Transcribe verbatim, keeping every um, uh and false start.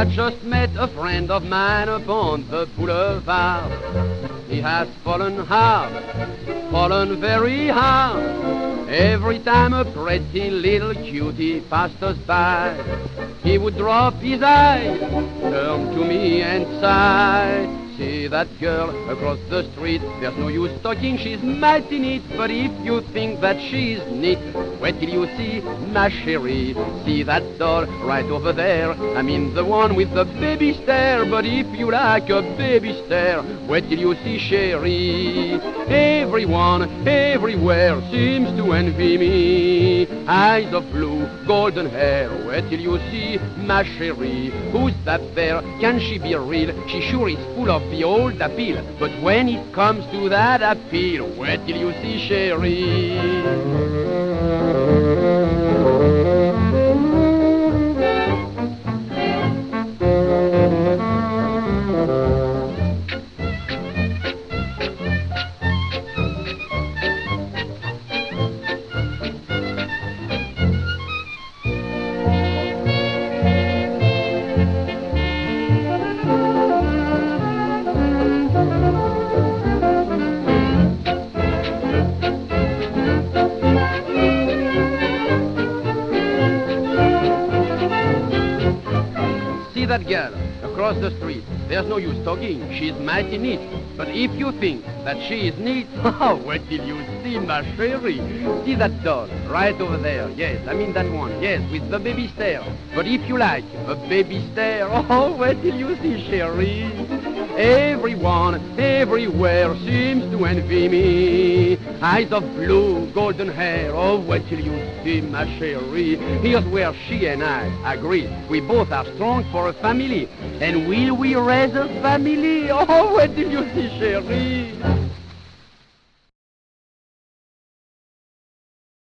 just met a friend of mine upon the boulevard. He has fallen hard, fallen very hard. Every time a pretty little cutie passed us by, he would drop his eyes, turn to me and sigh. See that girl across the street, there's no use talking, she's mighty neat. But if you think that she's neat, wait till you see ma chérie. See that doll right over there, I mean the one with the baby stare. But if you like a baby stare, wait till you see chérie. Everyone, everywhere seems to envy me. Eyes of blue, golden hair, wait till you see ma chérie. Who's that there? Can she be real? She sure is full of the old appeal. But when it comes to that appeal, wait till you see chérie. That girl across the street, there's no use talking, she's mighty neat. But if you think that she is neat, oh, wait till you see ma chérie. See that doll right over there, yes, I mean that one, yes, with the baby stare. But if you like a baby stare, oh, wait till you see chérie. Everyone, everywhere seems to envy me. Eyes of blue, golden hair, oh, wait till you see ma chérie. Here's where she and I agree. We both are strong for a family. And will we raise a family? Oh, wait till you see chérie.